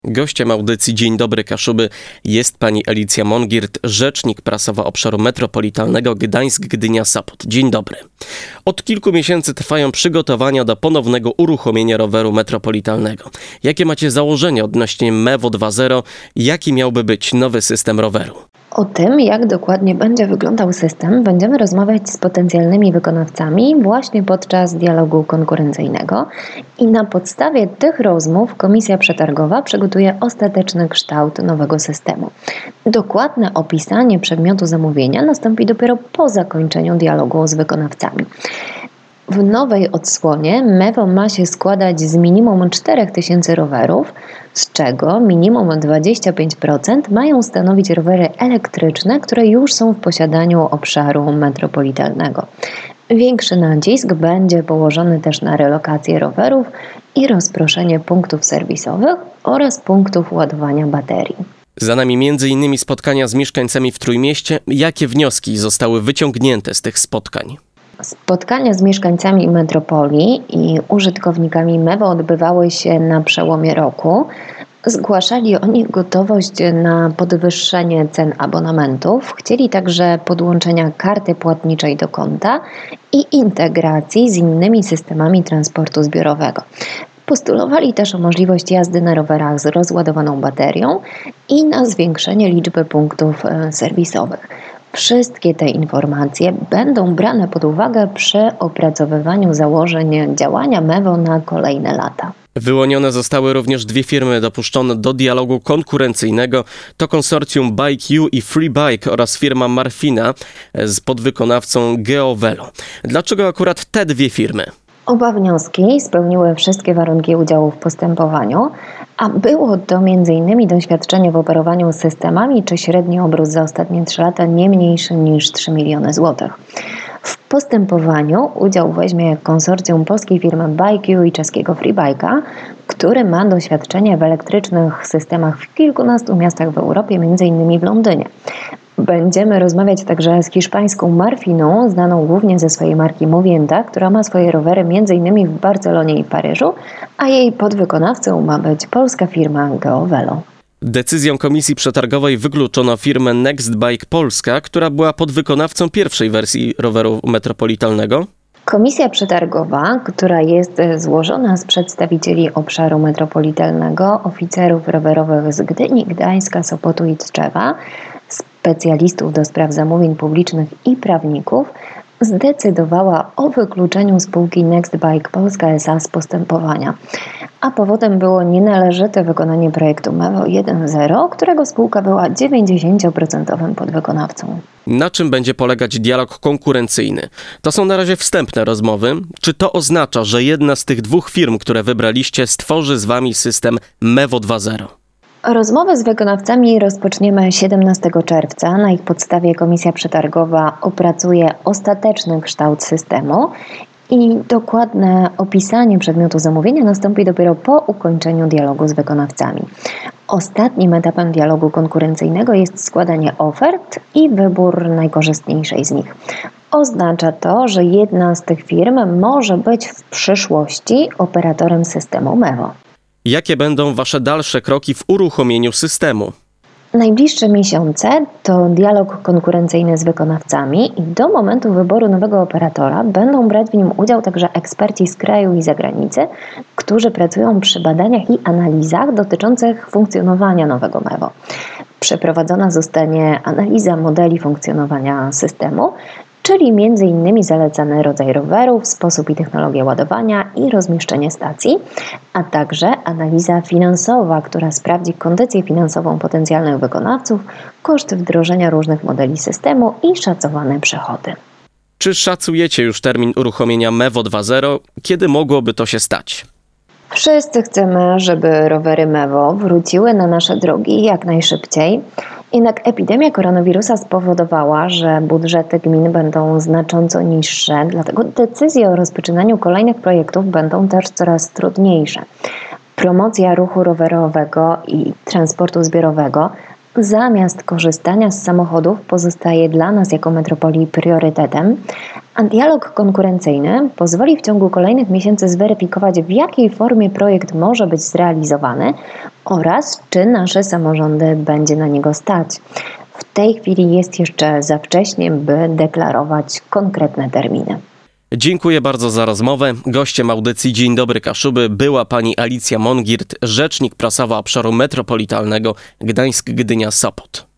Gościem audycji Dzień Dobry Kaszuby jest pani Alicja Mongirt, rzecznik prasowa obszaru metropolitalnego Gdańsk-Gdynia-Sopot. Dzień dobry. Od kilku miesięcy trwają przygotowania do ponownego uruchomienia roweru metropolitalnego. Jakie macie założenia odnośnie MEWO 2.0? Jaki miałby być nowy system roweru? O tym, jak dokładnie będzie wyglądał system, będziemy rozmawiać z potencjalnymi wykonawcami właśnie podczas dialogu konkurencyjnego i na podstawie tych rozmów Komisja Przetargowa przygotuje ostateczny kształt nowego systemu. Dokładne opisanie przedmiotu zamówienia nastąpi dopiero po zakończeniu dialogu z wykonawcami. W nowej odsłonie MEWO ma się składać z minimum 4000 rowerów, z czego minimum 25% mają stanowić rowery elektryczne, które już są w posiadaniu obszaru metropolitalnego. Większy nacisk będzie położony też na relokację rowerów i rozproszenie punktów serwisowych oraz punktów ładowania baterii. Za nami m.in. spotkania z mieszkańcami w Trójmieście. Jakie wnioski zostały wyciągnięte z tych spotkań? Spotkania z mieszkańcami metropolii i użytkownikami MEWO odbywały się na przełomie roku. Zgłaszali oni gotowość na podwyższenie cen abonamentów. Chcieli także podłączenia karty płatniczej do konta i integracji z innymi systemami transportu zbiorowego. Postulowali też o możliwość jazdy na rowerach z rozładowaną baterią i na zwiększenie liczby punktów serwisowych. Wszystkie te informacje będą brane pod uwagę przy opracowywaniu założeń działania MEWO na kolejne lata. Wyłonione zostały również dwie firmy dopuszczone do dialogu konkurencyjnego. To konsorcjum Bike.u i Free Bike oraz firma Marfina z podwykonawcą Geovelo. Dlaczego akurat te dwie firmy? Oba wnioski spełniły wszystkie warunki udziału w postępowaniu, a było to m.in. doświadczenie w operowaniu systemami czy średni obrót za ostatnie 3 lata nie mniejszy niż 3 miliony złotych. W postępowaniu udział weźmie konsorcjum polskiej firmy Bike.u i czeskiego Free Bike'a, który ma doświadczenie w elektrycznych systemach w kilkunastu miastach w Europie, m.in. w Londynie. Będziemy rozmawiać także z hiszpańską Marfiną, znaną głównie ze swojej marki Movienta, która ma swoje rowery m.in. w Barcelonie i Paryżu, a jej podwykonawcą ma być polska firma Geovelo. Decyzją Komisji Przetargowej wykluczono firmę Next Bike Polska, która była podwykonawcą pierwszej wersji roweru metropolitalnego. Komisja Przetargowa, która jest złożona z przedstawicieli obszaru metropolitalnego, oficerów rowerowych z Gdyni, Gdańska, Sopotu i Tczewa, specjalistów do spraw zamówień publicznych i prawników, zdecydowała o wykluczeniu spółki Next Bike Polska S.A. z postępowania. A powodem było nienależyte wykonanie projektu MEWO 1.0, którego spółka była 90% podwykonawcą. Na czym będzie polegać dialog konkurencyjny? To są na razie wstępne rozmowy. Czy to oznacza, że jedna z tych dwóch firm, które wybraliście, stworzy z wami system MEWO 2.0? Rozmowy z wykonawcami rozpoczniemy 17 czerwca. Na ich podstawie Komisja Przetargowa opracuje ostateczny kształt systemu i dokładne opisanie przedmiotu zamówienia nastąpi dopiero po ukończeniu dialogu z wykonawcami. Ostatnim etapem dialogu konkurencyjnego jest składanie ofert i wybór najkorzystniejszej z nich. Oznacza to, że jedna z tych firm może być w przyszłości operatorem systemu MEWO. Jakie będą wasze dalsze kroki w uruchomieniu systemu? Najbliższe miesiące to dialog konkurencyjny z wykonawcami i do momentu wyboru nowego operatora będą brać w nim udział także eksperci z kraju i zagranicy, którzy pracują przy badaniach i analizach dotyczących funkcjonowania nowego MEWO. Przeprowadzona zostanie analiza modeli funkcjonowania systemu, czyli m.in. zalecany rodzaj rowerów, sposób i technologię ładowania i rozmieszczenie stacji, a także analiza finansowa, która sprawdzi kondycję finansową potencjalnych wykonawców, koszty wdrożenia różnych modeli systemu i szacowane przychody. Czy szacujecie już termin uruchomienia MEWO 2.0? Kiedy mogłoby to się stać? Wszyscy chcemy, żeby rowery MEWO wróciły na nasze drogi jak najszybciej. Jednak epidemia koronawirusa spowodowała, że budżety gmin będą znacząco niższe, dlatego decyzje o rozpoczynaniu kolejnych projektów będą też coraz trudniejsze. Promocja ruchu rowerowego i transportu zbiorowego zamiast korzystania z samochodów pozostaje dla nas jako metropolii priorytetem, a dialog konkurencyjny pozwoli w ciągu kolejnych miesięcy zweryfikować, w jakiej formie projekt może być zrealizowany oraz czy nasze samorządy będzie na niego stać. W tej chwili jest jeszcze za wcześnie, by deklarować konkretne terminy. Dziękuję bardzo za rozmowę. Gościem audycji Dzień Dobry Kaszuby była pani Alicja Mongirt, rzecznik prasowa obszaru metropolitalnego Gdańsk-Gdynia-Sopot.